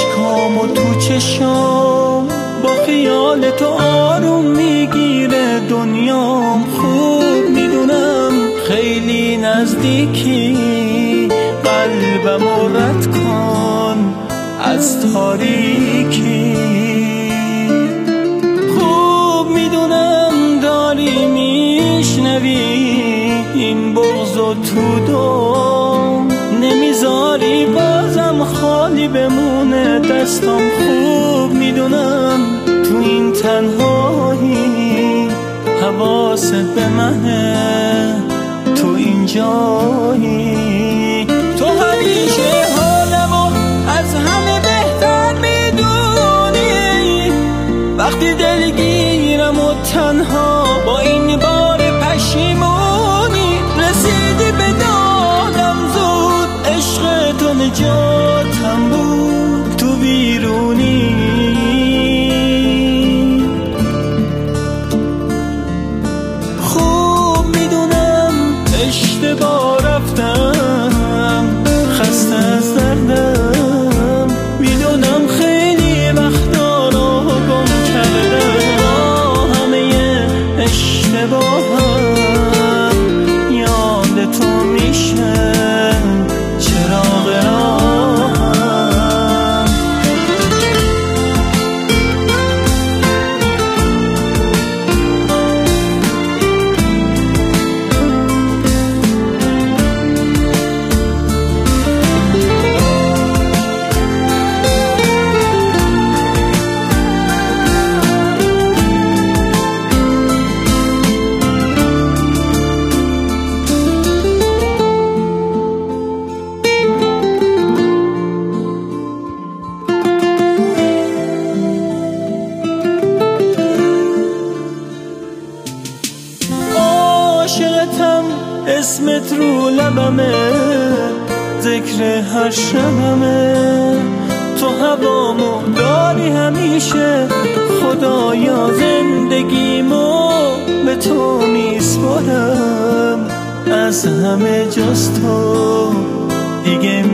اشکام و تو چشام با خیال تو آروم میگیره دنیام. خوب میدونم خیلی نزدیکی، قلبمو رد کن از تاریکی. خوب میدونم داری میشنوی این بغضو تو دم، نمیذاری بازم خالی بمونه دستم. خوب میدونم تو این تنهایی حواست به منه، تو اینجایی. تو همیشه حالمو از همه بهتر میدونی، وقتی دلگیرم و تنها با این بار پشیمونی. رسیدی به دادم زود، عشق تو نجاتم بود تو بیرونی. خوب میدونم اشتباه رفتم، خسته از دردم، میدونم خیلی وقتا رو گم کردم. همه اشتباهم یاد تو میشه چراغ راهم. عاشقتم، اسمت رو لبمه، ذکر هر شبمه. تو هوامو داری همیشه، خدایا زندگیمو به تو میسپارم. از همه جز تو دیگه